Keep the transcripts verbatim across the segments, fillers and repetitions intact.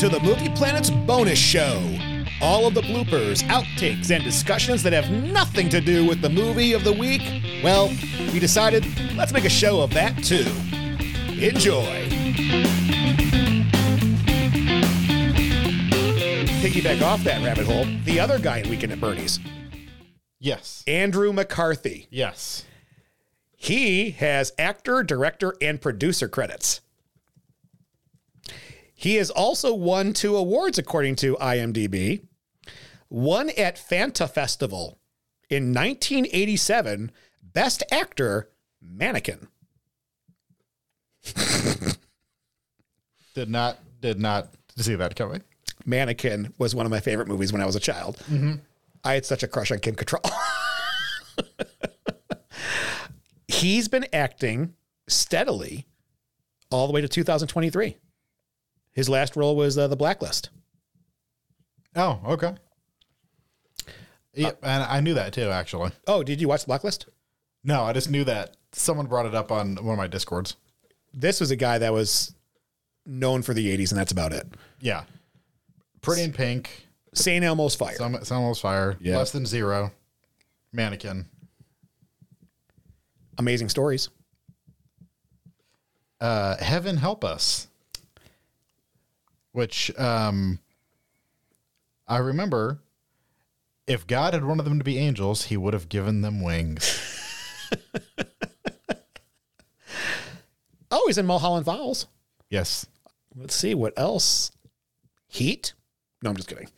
to the Movie Planet's bonus show. All of the bloopers, outtakes, and discussions that have nothing to do with the movie of the week, well, we decided let's make a show of that too. Enjoy. Piggyback off that rabbit hole, the other guy in Weekend at Bernie's. Yes. Andrew McCarthy. Yes. He has actor, director, and producer credits. He has also won two awards, according to IMDb. One at Fanta Festival in nineteen eighty-seven, Best Actor, Mannequin. Did not, did not see that coming. Mannequin was one of my favorite movies when I was a child. Mm-hmm. I had such a crush on Kim Cattrall. He's been acting steadily all the way to two thousand twenty-three. His last role was uh, The Blacklist. Oh, okay. Yeah, uh, and I knew that too, actually. Oh, did you watch The Blacklist? No, I just knew that someone brought it up on one of my Discords. This was a guy that was known for the eighties, and that's about it. Yeah. Pretty in Pink. Saint Elmo's Fire. Some, Saint Elmo's Fire. Yeah. Less Than Zero. Mannequin. Amazing Stories. Uh, Heaven Help Us. Which, um, I remember, if God had wanted them to be angels, he would have given them wings. Oh, he's in Mulholland Falls. Yes. Let's see, what else? Heat? No, I'm just kidding.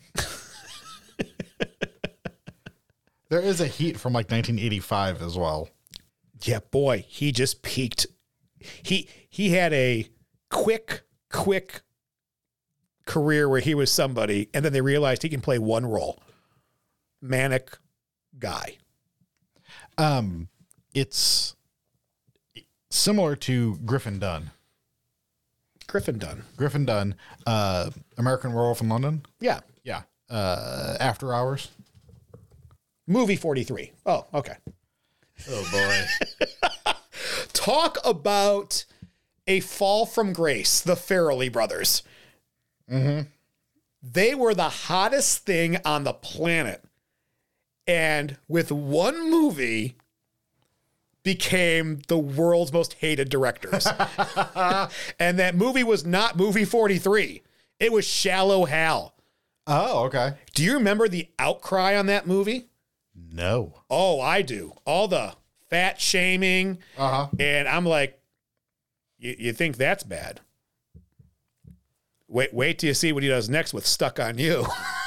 There is a Heat from like nineteen eighty-five as well. Yeah, boy, he just peaked. He he had a quick, quick career where he was somebody, and then they realized he can play one role. Manic guy. Um, it's similar to Griffin Dunn. Griffin Dunn. Griffin Dunn, uh, American Werewolf in London. Yeah. Yeah. Uh, After Hours. Movie forty-three. Oh, okay. Oh, boy. Talk about a fall from grace, the Farrelly brothers. Mm-hmm. They were the hottest thing on the planet. And with one movie, became the world's most hated directors. And that movie was not movie forty-three. It was Shallow Hal. Oh, okay. Do you remember the outcry on that movie? No. Oh, I do. All the fat shaming. Uh-huh. And I'm like, you think that's bad? Wait, wait till you see what he does next with Stuck on You.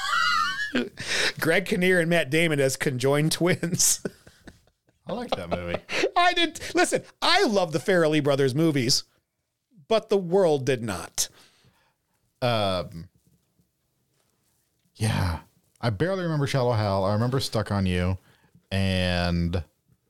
Greg Kinnear and Matt Damon as conjoined twins. I like that movie. I did. Listen, I love the Farrelly brothers movies, but the world did not. Um. Yeah. I barely remember Shallow Hal. I remember Stuck on You. And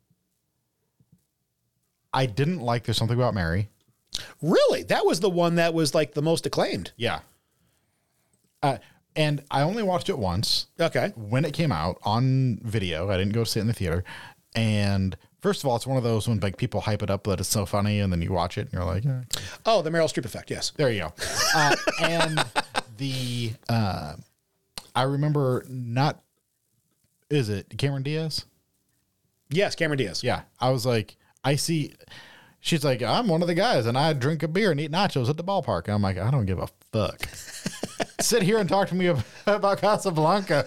I didn't like There's Something About Mary. Really? That was the one that was like the most acclaimed. Yeah. Uh, and I only watched it once. Okay. When it came out on video. I didn't go sit in the theater. And first of all, it's one of those when like people hype it up that it's so funny, and then you watch it and you're like, eh. Oh, the Meryl Streep effect. Yes. There you go. Uh, and the, uh, I remember not, is it Cameron Diaz? Yes, Cameron Diaz. Yeah. I was like, I see, she's like, I'm one of the guys and I drink a beer and eat nachos at the ballpark. And I'm like, I don't give a fuck. Sit here and talk to me about, about Casablanca.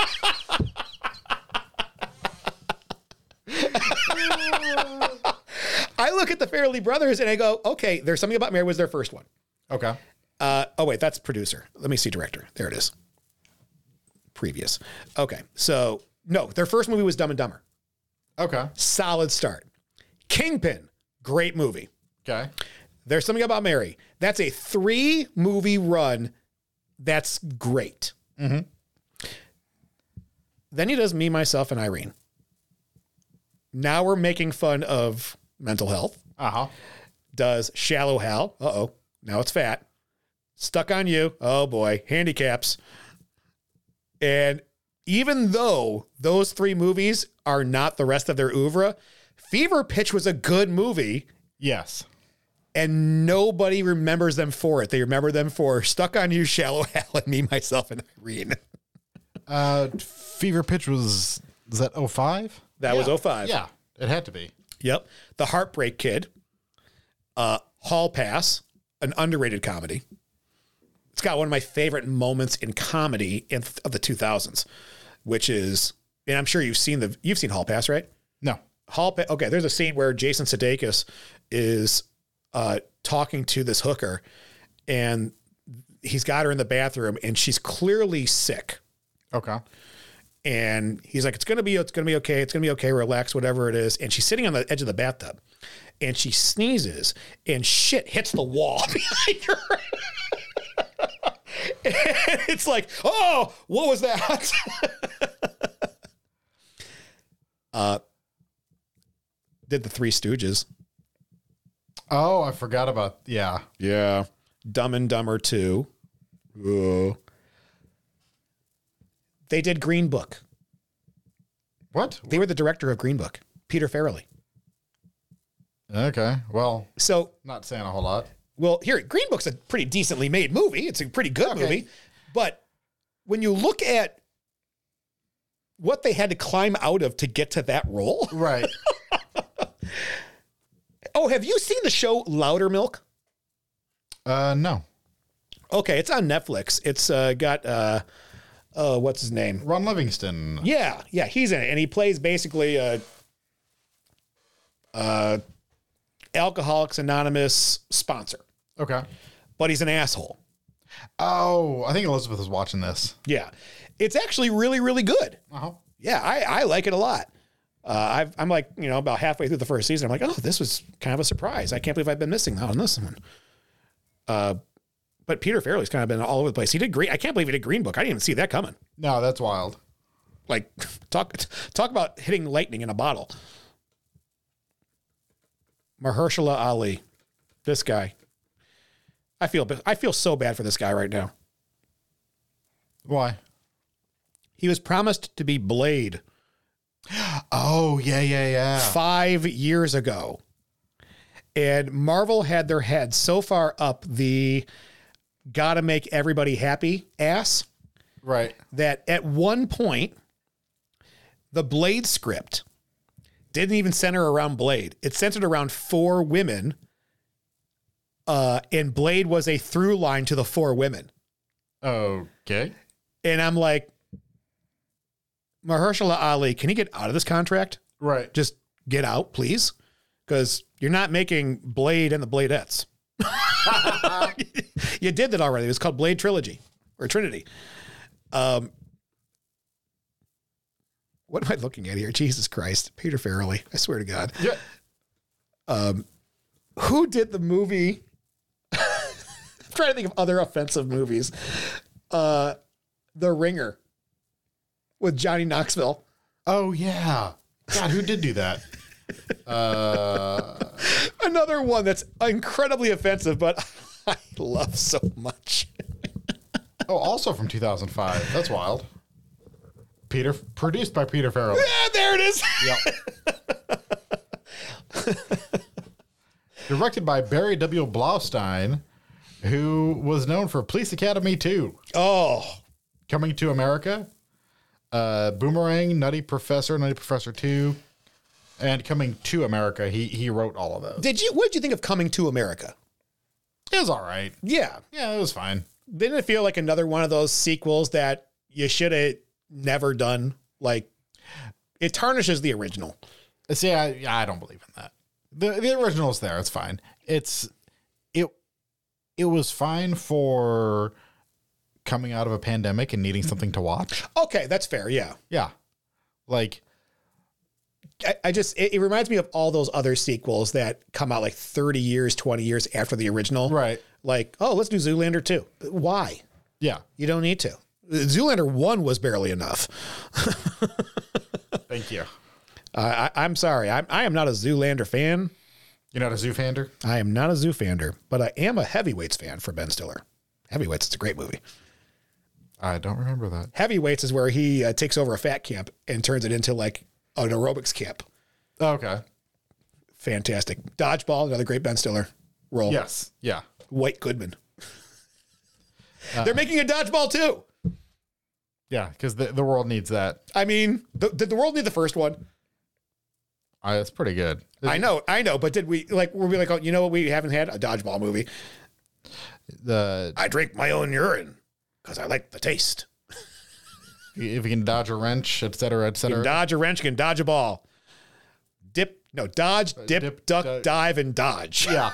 I look at the Farrelly brothers and I go, okay, There's Something About Mary was their first one. Okay. Uh, oh, wait, that's producer. Let me see director. There it is. Previous. Okay, so no, their first movie was Dumb and Dumber. Okay. Solid start. Kingpin, great movie. Okay. There's Something About Mary. That's a three movie run. That's great. Mm-hmm. Then he does Me, Myself, and Irene. Now we're making fun of mental health. Uh-huh. Does Shallow Hal. Uh-oh. Now it's fat. Stuck on You. Oh, boy. Handicaps. And even though those three movies are not the rest of their oeuvre, Fever Pitch was a good movie. Yes. and nobody remembers them for it. They remember them for Stuck on You, Shallow Hal, and Me, Myself, and Irene. Uh, Fever Pitch was, was that oh five? That yeah. was oh five. Yeah, it had to be. Yep. The Heartbreak Kid. Uh, Hall Pass, an underrated comedy. It's got one of my favorite moments in comedy in, of the two thousands, which is, and I'm sure you've seen the, you've seen Hall Pass, right? No. Hall Pass. Okay. There's a scene where Jason Sudeikis is uh, talking to this hooker, and he's got her in the bathroom, and she's clearly sick. Okay. And he's like, it's going to be, it's going to be okay. It's going to be okay. Relax, whatever it is. And she's sitting on the edge of the bathtub, and she sneezes, and shit hits the wall behind her. And it's like, oh, what was that? uh, did the Three Stooges. Oh, I forgot about, yeah. Yeah. Dumb and Dumber two. Ooh. They did Green Book. What? They were the director of Green Book, Peter Farrelly. Okay. Well, So, not saying a whole lot. well, here, Green Book's a pretty decently made movie. It's a pretty good Okay. movie. But when you look at what they had to climb out of to get to that role. Right. Oh, have you seen the show Louder Milk? Uh, no. Okay, it's on Netflix. It's uh, got, uh, uh, what's his name? Ron Livingston. Yeah, yeah, he's in it. And he plays basically a, a Alcoholics Anonymous sponsor. Okay. But he's an asshole. Oh, I think Elizabeth is watching this. Yeah. It's actually really, really good. Uh-huh. Yeah, I, I like it a lot. Uh, I've, I'm like, you know, about halfway through the first season. I'm like, oh, this was kind of a surprise. I can't believe I've been missing out on this one. Uh, but Peter Farrelly's kind of been all over the place. He did great. I can't believe he did Green Book. I didn't even see that coming. No, that's wild. Like, talk talk about hitting lightning in a bottle. Mahershala Ali, this guy. I feel I feel so bad for this guy right now. Why? He was promised to be Blade Oh, yeah, yeah, yeah. five years ago. And Marvel had their head so far up the gotta make everybody happy ass Right. that at one point, the Blade script didn't even center around Blade. It centered around four women, uh, and Blade was a through line to the four women. Okay. And I'm like, Mahershala Ali, can you get out of this contract? Right. Just get out, please. Because you're not making Blade and the Bladettes. You did that already. It was called Blade Trilogy or Trinity. Um, what am I looking at here? Jesus Christ. Peter Farrelly. I swear to God. Yeah. Um, who did the movie? I'm trying to think of other offensive movies. Uh, The Ringer with Johnny Knoxville. Oh, yeah. God, who did do that? uh, Another one that's incredibly offensive, but I love so much. oh, also from two thousand five. That's wild. Peter, produced by Peter Farrelly. Yeah, there it is. Yep. Directed by Barry W. Blaustein, who was known for Police Academy two, Oh, Coming to America, uh, Boomerang, Nutty Professor, Nutty Professor two, and Coming to America. He he wrote all of those. did you? What did you think of Coming to America? It was all right. Yeah, Yeah, it was fine. didn't it feel like another one of those sequels that you should have never done? Like, it tarnishes the original. See, I, I don't believe in that. The the original is there. It's fine. It's it it was fine for coming out of a pandemic and needing something to watch. Okay, that's fair. Yeah, Yeah. Like, I, I just it, it reminds me of all those other sequels that come out like thirty years, twenty years after the original. right. Like, oh, let's do Zoolander two. Why? Yeah. You don't need to. Zoolander one was barely enough. Thank you. Uh, I, I'm sorry. I'm, I am not a Zoolander fan. You're not a Zoofander? I am not a Zoofander, but I am a Heavyweights fan for Ben Stiller. Heavyweights, it's a great movie. I don't remember that. Heavyweights is where he uh, takes over a fat camp and turns it into like an aerobics camp. Oh, okay. Fantastic. Dodgeball, another great Ben Stiller. role. Yes. Yeah. White Goodman. Uh, They're making a dodgeball too. Yeah, because the, the world needs that. I mean, the, did the world need the first one? Uh, it's pretty good. I know, I know, but did we like? Were we like, oh, you know what? We haven't had a dodgeball movie. The I drink my own urine because I like the taste. If you can dodge a wrench, et cetera, et You cetera. can dodge a wrench, you can dodge a ball. Dip, no, dodge, dip, dip, duck, duck. dive, and dodge. Yeah.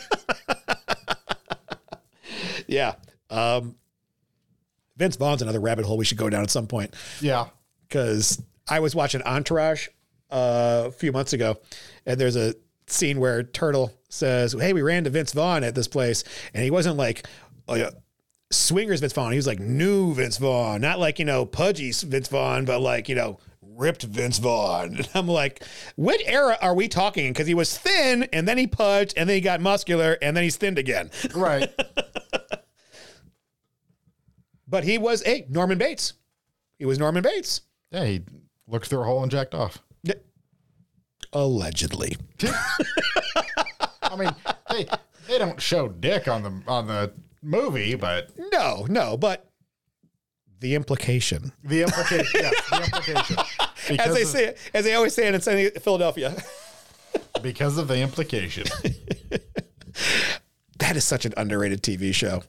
Yeah. Um, Vince Vaughn's another rabbit hole we should go down at some point. Yeah. Because I was watching Entourage uh, a few months ago, and there's a scene where Turtle says, hey, we ran to Vince Vaughn at this place, and he wasn't like, oh, yeah, swingers Vince Vaughn. He was like new Vince Vaughn, not like, you know, pudgy Vince Vaughn, but like, you know, ripped Vince Vaughn. And I'm like, what era are we talking? Because he was thin, and then he pudged, and then he got muscular, and then he's thinned again. Right. But he was, hey, Norman Bates. He was Norman Bates. Yeah, he looked through a hole and jacked off. Allegedly. I mean, they they don't show dick on the on the movie, but No, no, but the implication. the implication, yes, the implication. Because As they of, say, as they always say in Philadelphia. because of the implication. That is such an underrated T V show.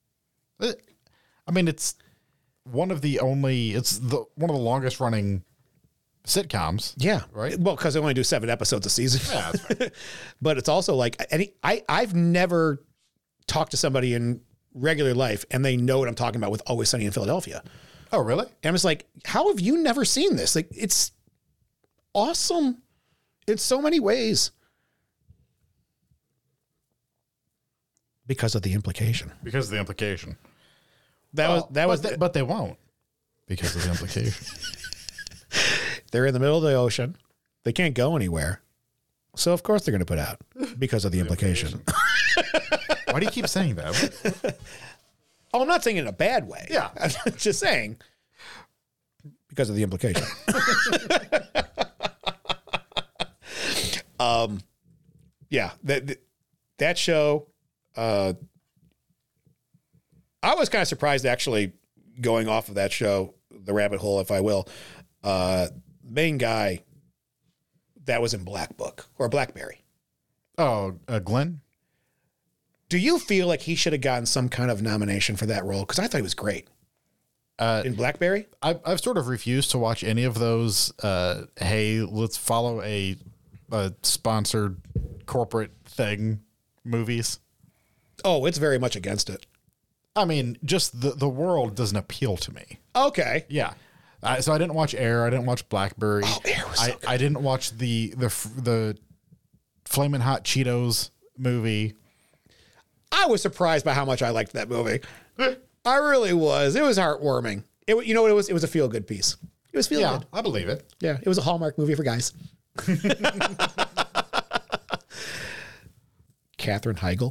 I mean, it's one of the only, it's the one of the longest running sitcoms. Yeah. Right? Well, because they only do seven episodes a season. Yeah, that's right. But it's also like, any, I, I've never talked to somebody in regular life and they know what I'm talking about with Always Sunny in Philadelphia. Oh, really? And I'm just like, how have you never seen this? Like, it's awesome in so many ways. Because of the implication. Because of the implication. That Well, was, that was, but, they, but they won't because of the implication. they're in the middle of the ocean. They can't go anywhere. So of course they're going to put out because of the implication. Why do you keep saying that? Oh, I'm not saying it in a bad way. Yeah. I'm just saying because of the implication. um, yeah, that, that show, uh, I was kind of surprised actually going off of that show, the rabbit hole, if I will, uh, main guy that was in Black Book or Blackberry. Oh, uh, Glenn? Do you feel like he should have gotten some kind of nomination for that role? Because I thought he was great. Uh, in Blackberry? I've, I've sort of refused to watch any of those, uh, hey, let's follow a, a sponsored corporate thing movies. Oh, it's very much against it. I mean, just the, the world doesn't appeal to me. Okay. Yeah. Uh, so I didn't watch Air. I didn't watch Blackberry. Oh, Air was so I, good. I didn't watch the the f- the Flamin' Hot Cheetos movie. I was surprised by how much I liked that movie. I really was. It was heartwarming. It, you know what it was? It was a feel-good piece. It was feel Yeah, good. I believe it. Yeah, it was a Hallmark movie for guys. Katherine Heigl.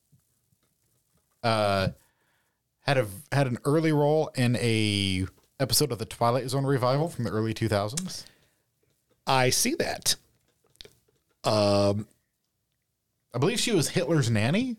Uh, had a had an early role in a episode of the Twilight Zone revival from the early two thousands. I see that. Um, I believe she was Hitler's nanny.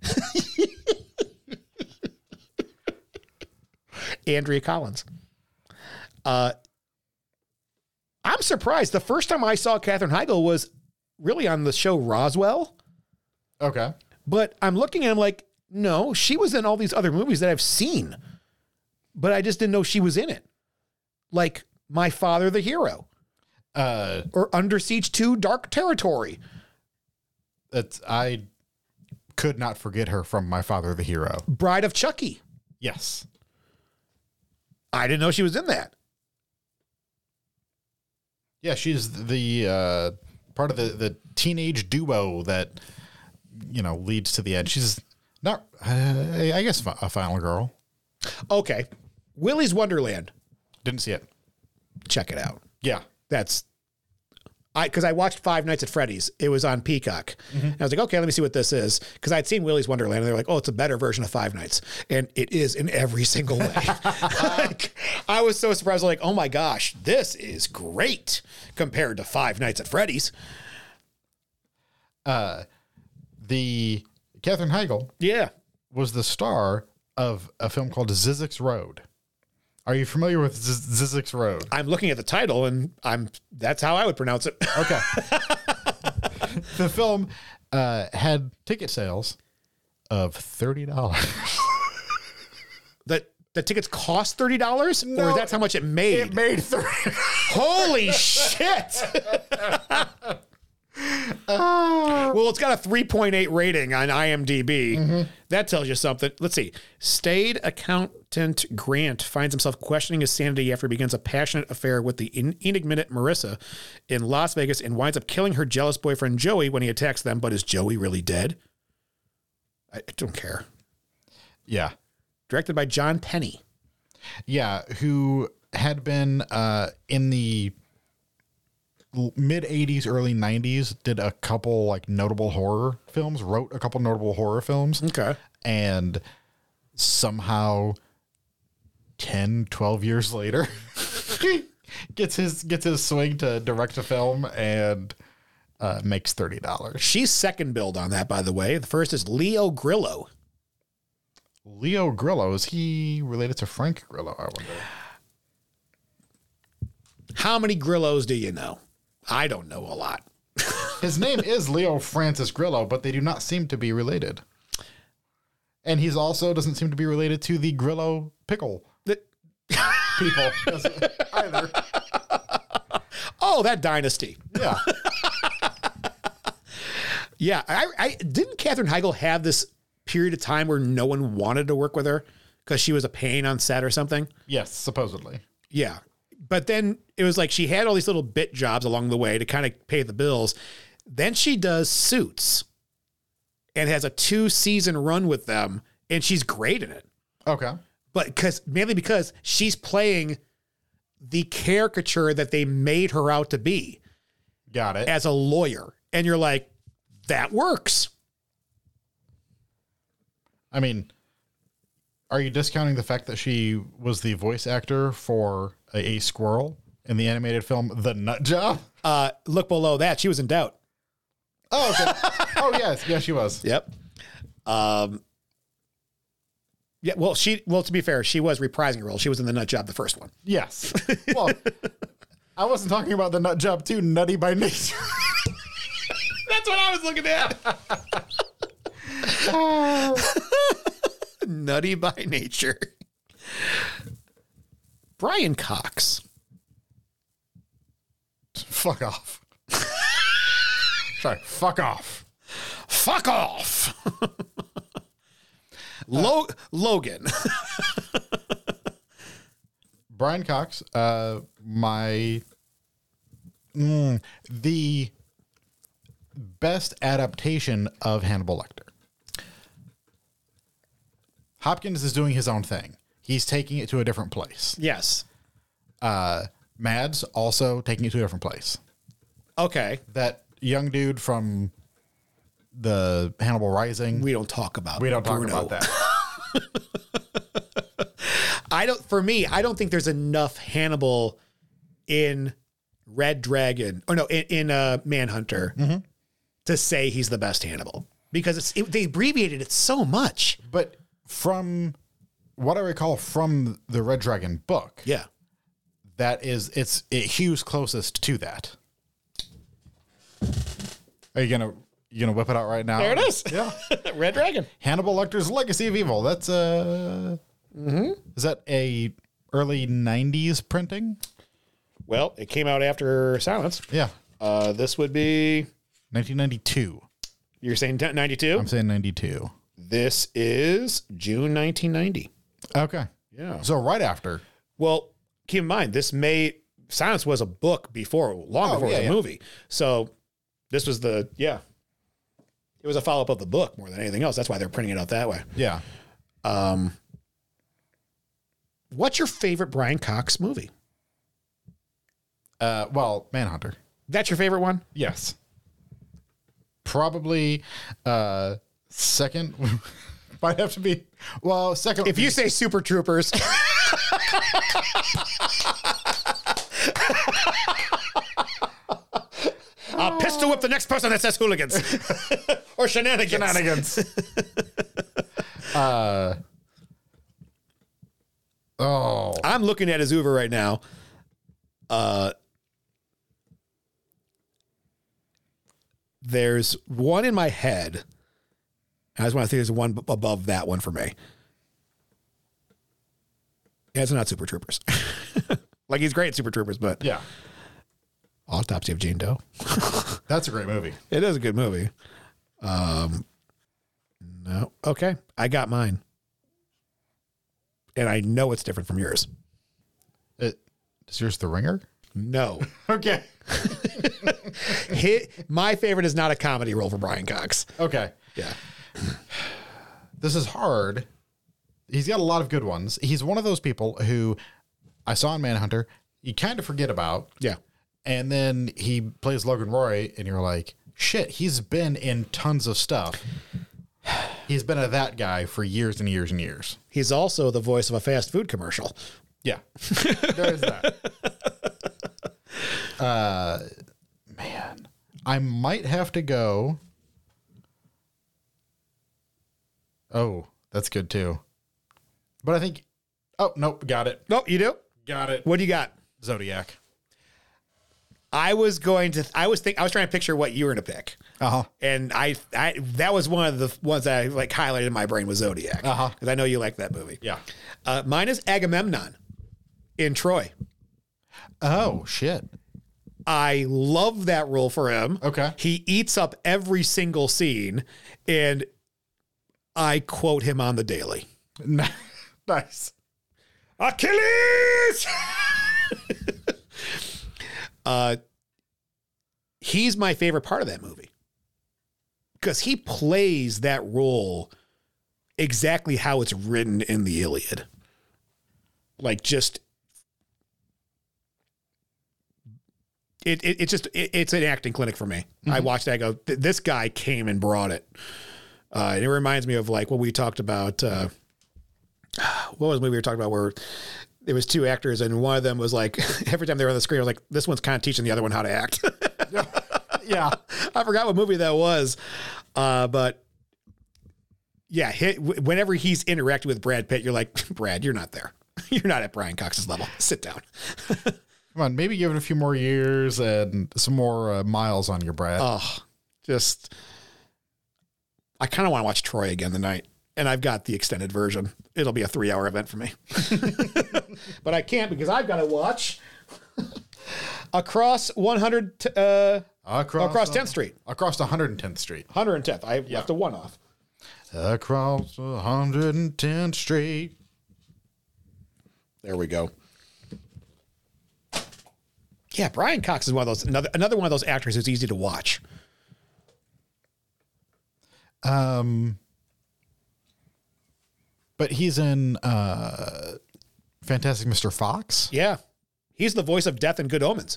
Andrea Collins. Uh, I'm surprised. The first time I saw Katherine Heigl was really on the show Roswell. Okay. But I'm looking at him like, no, she was in all these other movies that I've seen, but I just didn't know she was in it. Like My Father, the Hero, Uh, or Under Siege two, Dark Territory. it's I could not forget her from My Father, the Hero. Bride of Chucky. Yes. I didn't know she was in that. Yeah, she's the uh, part of the, the teenage duo that, you know, leads to the end. She's not, uh, I guess, a final girl. Okay. Willy's Wonderland. Didn't see it. Check it out. Yeah. That's, I because I watched Five Nights at Freddy's. It was on Peacock. Mm-hmm. And I was like, okay, let me see what this is. Because I'd seen Willy's Wonderland, and they're like, oh, it's a better version of Five Nights. And it is in every single way. Like, I was so surprised. I was like, oh my gosh, this is great compared to Five Nights at Freddy's. Uh, the Katherine Heigl Yeah. was the star of a film called Zizek's Road. Are you familiar with Z- Zizek's Road? I'm looking at the title, and I'm that's how I would pronounce it. Okay. The film uh, had ticket sales of thirty dollars. the the tickets cost thirty dollars, No, or that's how much it made. It made thirty. Holy shit! Uh, Well, it's got a three point eight rating on IMDb. Mm-hmm. That tells you something. Let's see. Staid accountant Grant finds himself questioning his sanity after he begins a passionate affair with the en- enigmatic Marissa in Las Vegas and winds up killing her jealous boyfriend Joey when he attacks them. But is Joey really dead? I, I don't care. yeah. Directed by John Penny. Yeah. Who had been uh, in the mid eighties, early nineties, did a couple like notable horror films, wrote a couple notable horror films. Okay. And somehow ten, twelve years later gets his gets his swing to direct a film and uh, makes thirty dollars. She's second billed on that, by the way. The first is Leo Grillo. Leo Grillo, is he related to Frank Grillo, I wonder? How many Grillos do you know? I don't know a lot. His name is Leo Francis Grillo, but they do not seem to be related. And he's also doesn't seem to be related to the Grillo pickle The- people either. oh, that dynasty. Yeah. Yeah. I, I didn't Katherine Heigl have this period of time where no one wanted to work with her because she was a pain on set or something? Yes, supposedly. Yeah. But then it was like she had all these little bit jobs along the way to kind of pay the bills. Then she does Suits and has a two season run with them, and she's great in it. Okay. But because mainly because she's playing the caricature that they made her out to be Got it. as a lawyer. And you're like, that works. I mean, are you discounting the fact that she was the voice actor for a, a squirrel in the animated film The Nut Job? Uh, look below that. She was in Doubt. Oh, okay. Oh, yes. Yes, she was. Yep. Um, yeah, well, she, well, to be fair, she was reprising her role. She was in The Nut Job, the first one. Yes. Well, I wasn't talking about The Nut Job too, Nutty by Nature. That's what I was looking at. Nutty by Nature. Brian Cox. Fuck off. Sorry, fuck off. Fuck off. Lo- Logan. Brian Cox, uh, my mm, the best adaptation of Hannibal Lecter. Hopkins is doing his own thing. He's taking it to a different place. Yes. Uh, Mads also taking it to a different place. Okay. That young dude from the Hannibal Rising. We don't talk about We don't Bruno. talk about that. I don't, for me, I don't think there's enough Hannibal in Red Dragon, or no, in, in uh, Manhunter Mm-hmm. to say he's the best Hannibal, because it's it, they abbreviated it so much. But from what I recall from the Red Dragon book, Yeah. that is, it's it hews closest to that. Are you gonna you gonna whip it out right now? There it is. Yeah. Red Dragon. Hannibal Lecter's Legacy of Evil. That's uh Mm-hmm. is that a early nineties printing? Well, it came out after Silence. Yeah. Uh, this would be, nineteen ninety-two. you're saying ninety-two? I'm saying ninety-two. This is June nineteen ninety. Okay. Yeah. So right after. Well, keep in mind, this may, Silence was a book before, long Oh, before yeah, it was a yeah. movie. So this was the, yeah. It was a follow-up of the book more than anything else. That's why they're printing it out that way. Yeah. Um, what's your favorite Brian Cox movie? Uh well, Manhunter. That's your favorite one? Yes. Probably uh second might have to be well, second If you say Super Troopers, I'll pistol whip the next person that says hooligans or shenanigans. Shenanigans. uh, oh. I'm looking at his Uber right now. Uh, there's one in my head. I just want to think there's one b- above that one for me. Yeah, it's not Super Troopers. Like, he's great at Super Troopers, but Yeah. Autopsy of Jane Doe. That's a great movie. It is a good movie. Um, no. Okay. I got mine. And I know it's different from yours. It, is yours The Ringer? No. Okay. Hit, my favorite is not a comedy role for Brian Cox. Okay. Yeah. This is hard. He's got a lot of good ones. He's one of those people who I saw in Manhunter, you kind of forget about. Yeah. And then he plays Logan Roy, and you're like, shit, he's been in tons of stuff. He's been a that guy for years and years and years. He's also the voice of a fast food commercial. Yeah. There's that. Uh, man, I might have to go. Oh, that's good too. But I think, oh, nope, got it. Nope, you do? Got it. What do you got? Zodiac. I was going to, I was think, I was trying to picture what you were going to pick. Uh-huh. And I, I, that was one of the ones that I like highlighted in my brain was Zodiac. Uh-huh. Because I know you like that movie. Yeah. Uh, mine is Agamemnon in Troy. Oh, shit. I love that role for him. Okay. He eats up every single scene, and I quote him on the daily. Nice. Achilles! uh, he's my favorite part of that movie because he plays that role exactly how it's written in the Iliad. Like, just it, it it's just it, it's an acting clinic for me. Mm-hmm. I watched that. I go, this guy came and brought it. Uh, and it reminds me of like what we talked about. Uh, what was the movie we were talking about where there was two actors and one of them was like, every time they were on the screen, I was like, this one's kind of teaching the other one how to act. Yeah. I forgot what movie that was. Uh, but yeah, hit, whenever he's interacting with Brad Pitt, you're like, Brad, you're not there. You're not at Brian Cox's level. Sit down. Come on, maybe give it a few more years and some more uh, miles on your Brad. Oh, just, I kind of want to watch Troy again tonight. And I've got the extended version. It'll be a three hour event for me. But I can't because I've got to watch Across one hundred, uh, across, across tenth Street. Across one hundred tenth Street. one hundred tenth. I Yeah. left a one off. Across one hundred tenth Street. There we go. Yeah, Brian Cox is one of those, another, another one of those actors who's easy to watch. Um, but he's in uh, Fantastic Mister Fox. Yeah. He's the voice of Death and Good Omens.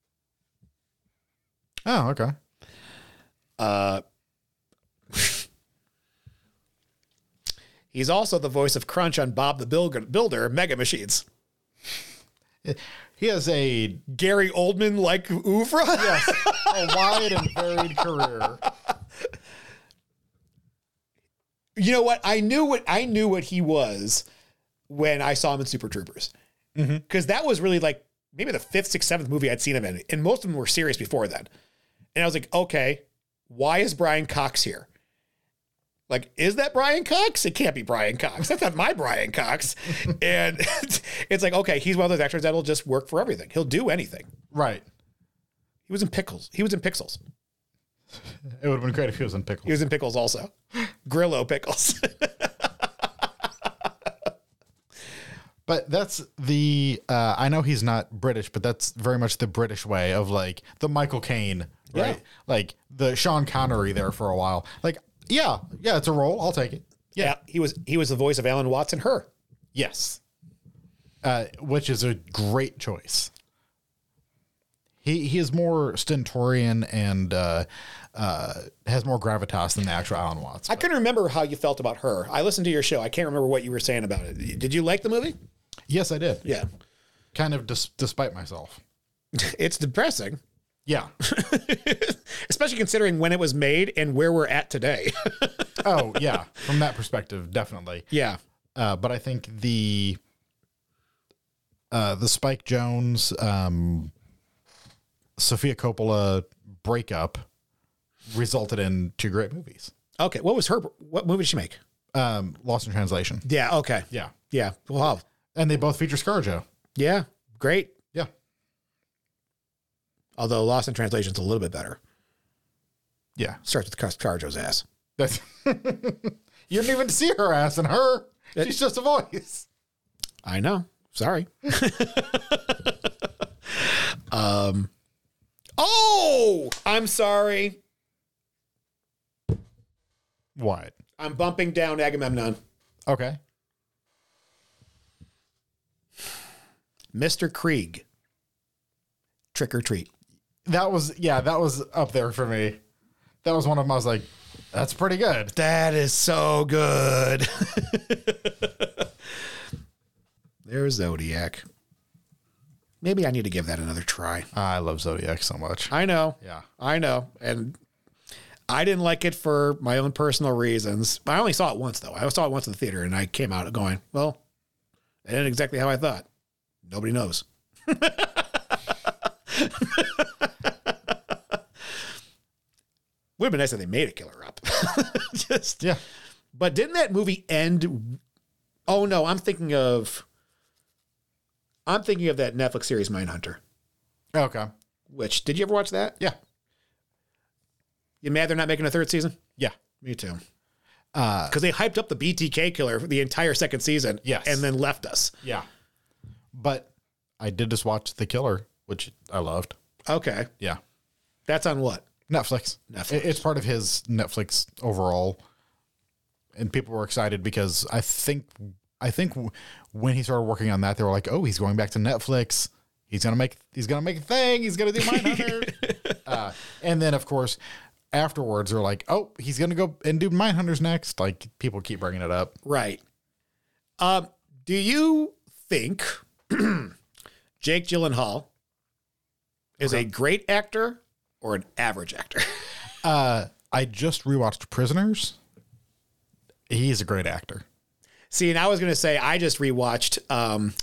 Oh, okay. Uh, he's also the voice of Crunch on Bob the Builder, Mega Machines. He has a Gary Oldman like oeuvre. yes, a wide and varied career. You know what? I knew what I knew what he was when I saw him in Super Troopers. Because mm-hmm. that was really like maybe the fifth, sixth, seventh movie I'd seen him in. And most of them were serious before then. And I was like, okay, why is Brian Cox here? Like, is that Brian Cox? It can't be Brian Cox. That's not my Brian Cox. And it's like, okay, he's one of those actors that'll just work for everything. He'll do anything. Right. He was in Pickles. He was in Pixels. It would have been great if he was in Pickles. He was in Pickles also. Grillo Pickles. But that's the, uh, I know he's not British, but that's very much the British way of like the Michael Caine, right? Yeah. Like the Sean Connery there for a while. Like, yeah, yeah, it's a role. I'll take it. Yeah. yeah he was he was the voice of Alan Watts in Her. Yes. Uh, which is a great choice. He he is more stentorian and uh, uh, has more gravitas than the actual Alan Watts. I couldn't remember how you felt about Her. I listened to your show. I can't remember what you were saying about it. Did you like the movie? Yes, I did. Yeah. Kind of dis- despite myself. It's depressing. Yeah. Especially considering when it was made and where we're at today. Oh, yeah. From that perspective, definitely. Yeah. Uh, but I think the uh, the Spike Jonze, um, Sofia Coppola breakup resulted in two great movies. Okay. What was her, what movie did she make? Um, Lost in Translation. Yeah. Okay. Yeah. Yeah. Wow. And they both feature ScarJo. Yeah. Great. Yeah. Although Lost in Translation is a little bit better. Yeah. Starts with ScarJo's ass. That's you didn't even see her ass in her. She's just a voice. I know. Sorry. um. Oh, I'm sorry. What? I'm bumping down Agamemnon. Okay. Mister Krieg. Trick or Treat. That was, yeah, that was up there for me. That was one of them. I was like, that's pretty good. That is so good. There's Zodiac. Maybe I need to give that another try. I love Zodiac so much. I know. Yeah. I know. And I didn't like it for my own personal reasons. I only saw it once, though. I saw it once in the theater, and I came out going, well, it ain't exactly how I thought. Nobody knows. Would have been nice if they made a Killer Up. Just Yeah. But didn't that movie end? Oh no, I'm thinking of. I'm thinking of that Netflix series Mindhunter. Okay. Which did you ever watch that? Yeah. You mad they're not making a third season? Yeah. Me too. Uh, Because they hyped up the B T K killer for the entire second season. Yes. And then left us. yeah. But I did just watch The Killer, which I loved. Okay. Yeah. That's on what? Netflix. Netflix. It- It's part of his Netflix overall. And people were excited because I think I think w- when he started working on that, they were like, "Oh, he's going back to Netflix. He's gonna make he's gonna make a thing. He's gonna do Mindhunter." uh, and then, of course, afterwards, they're like, "Oh, he's gonna go and do Mindhunters next." Like people keep bringing it up. Right. Um, do you think Jake Gyllenhaal is a great actor or an average actor? Uh, I just rewatched Prisoners. He's a great actor. See, and I was going to say, I just rewatched um,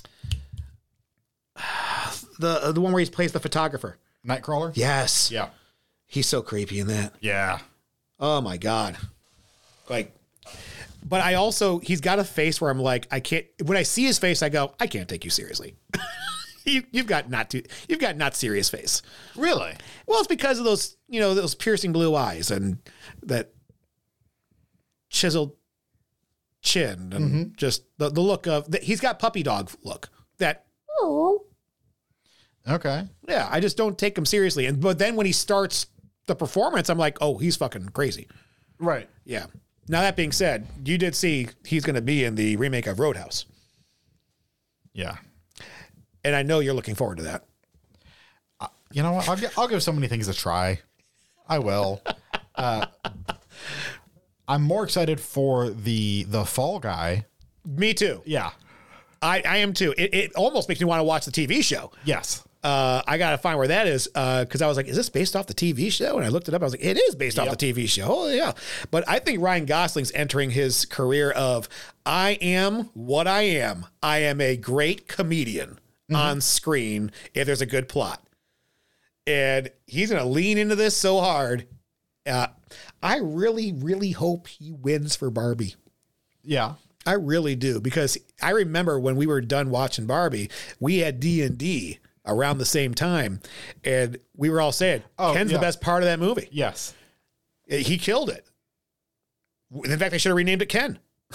the the one where he plays the photographer. Nightcrawler. Yes. Yeah. He's so creepy in that. Yeah. Oh my God. Like, but I also, he's got a face where I'm like, I can't, when I see his face, I go, I can't take you seriously. you, you've got not too, you've got not serious face. Really? Well, it's because of those, you know, those piercing blue eyes and that chiseled chin and Mm-hmm. just the, the look of, the, he's got puppy dog look that, oh, Okay. yeah, I just don't take him seriously. And, but then when he starts the performance, I'm like, oh, he's fucking crazy. Right. Yeah. Now, that being said, you did see he's going to be in the remake of Roadhouse. Yeah. And I know you're looking forward to that. You know what? I'll, gi- I'll give so many things a try. I will. Uh, I'm more excited for the the Fall Guy. Me too. Yeah. I, I am too. It, it almost makes me want to watch the T V show. Yes. Uh, I got to find where that is because uh, I was like, is this based off the T V show? And I looked it up. I was like, it is based off Yep. the T V show. Oh, yeah. But I think Ryan Gosling's entering his career of I am what I am. I am a great comedian on screen if there's a good plot. And he's going to lean into this so hard. Uh, I really, really hope he wins for Barbie. Yeah. I really do, because I remember when we were done watching Barbie, we had D and D around the same time, and we were all saying, Oh, Ken's yeah. the best part of that movie. Yes. He killed it. In fact, they should have renamed it Ken.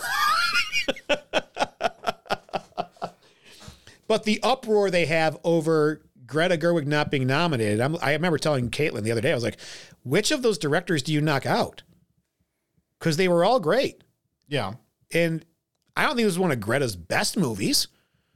But the uproar they have over Greta Gerwig not being nominated, I'm, I remember telling Caitlin the other day, I was like, which of those directors do you knock out? Because they were all great. Yeah. And I don't think this is one of Greta's best movies.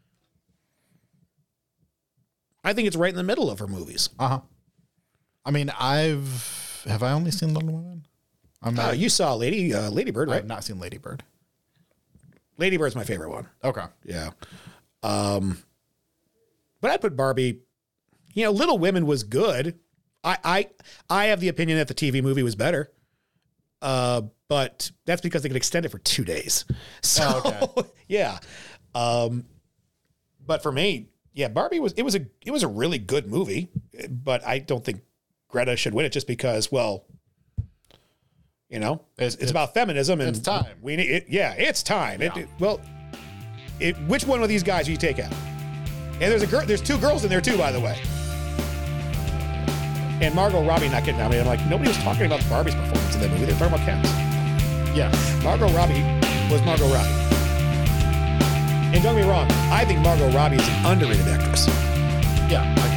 I think it's right in the middle of her movies. Uh huh. I mean, I've have I only seen Little Women? I'm Uh, not. you saw Lady uh, Lady Bird, right? I've not seen Lady Bird. Lady Bird's my favorite one. Okay. Yeah. Um, but I put Barbie, you know, Little Women was good. I, I, I have the opinion that the T V movie was better. Uh, but that's because they could extend it for two days. So Oh, okay. yeah. Um, but for me, yeah, Barbie was, it was a, it was a really good movie, but I don't think Greta should win it just because, well, you know, it's, it's, it's about feminism and it's time. We need it. Yeah, it's time. Yeah. It, it, well, it, which one of these guys do you take out? And there's a girl, there's two girls in there too, by the way. And Margot Robbie not getting nominated. I'm like, nobody was talking about Barbie's performance in that movie. They were talking about Ken's. Yeah. Margot Robbie was Margot Robbie. And don't get me wrong, I think Margot Robbie is an underrated actress. Yeah. I